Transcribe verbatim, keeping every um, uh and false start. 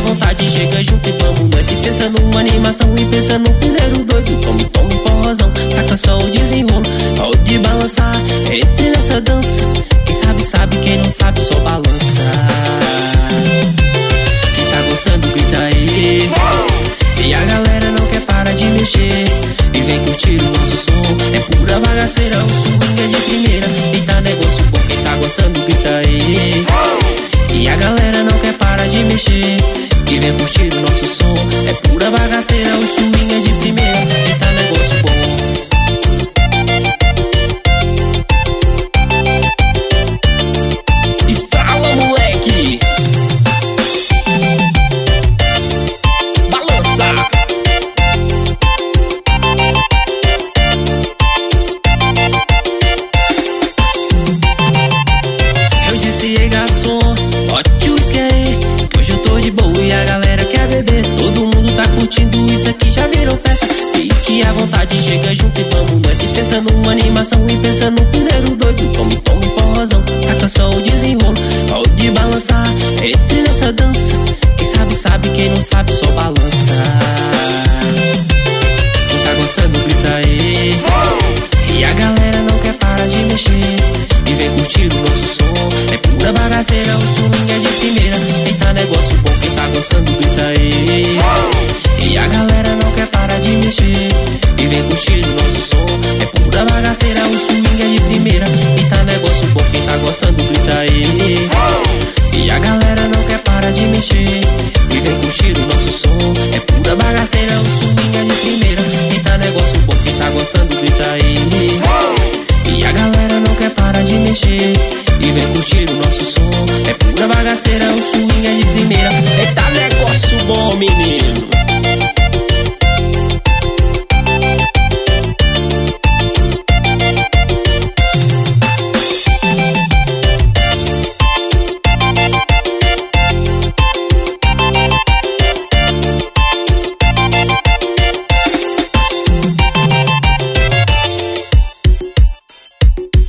vontade chega junto e vamos nós. Se pensa numa animação e pensa num piseiro doido. Tome, tome forrozão, saca só o desenrolo. Pode balançar, entre nessa dança. Quem sabe sabe, quem não sabe só balança. Quem tá gostando grita aí. E a galera não quer parar de mexer. E vem curtir o nosso som. É pura bagaceira, o swing é de primeira. Eita negócio bom, quem tá gostando grita aí. E a galera não quer parar de mexer. E vem curtir o nosso som. É pura bagaceira, o swing é de primeira. Eita negócio bom. Estrala, moleque. Balança. Eu disse, ei garçom, bote o whisky aí, que hoje eu tô de boa e a galera quer beber. Todo mundo tá curtindo, isso aqui já virou festa. Fique à vontade, chega junto e vamos nós. Se pensa numa animação e pensa num piseiro doido. Tome, tome forrozão, saca só o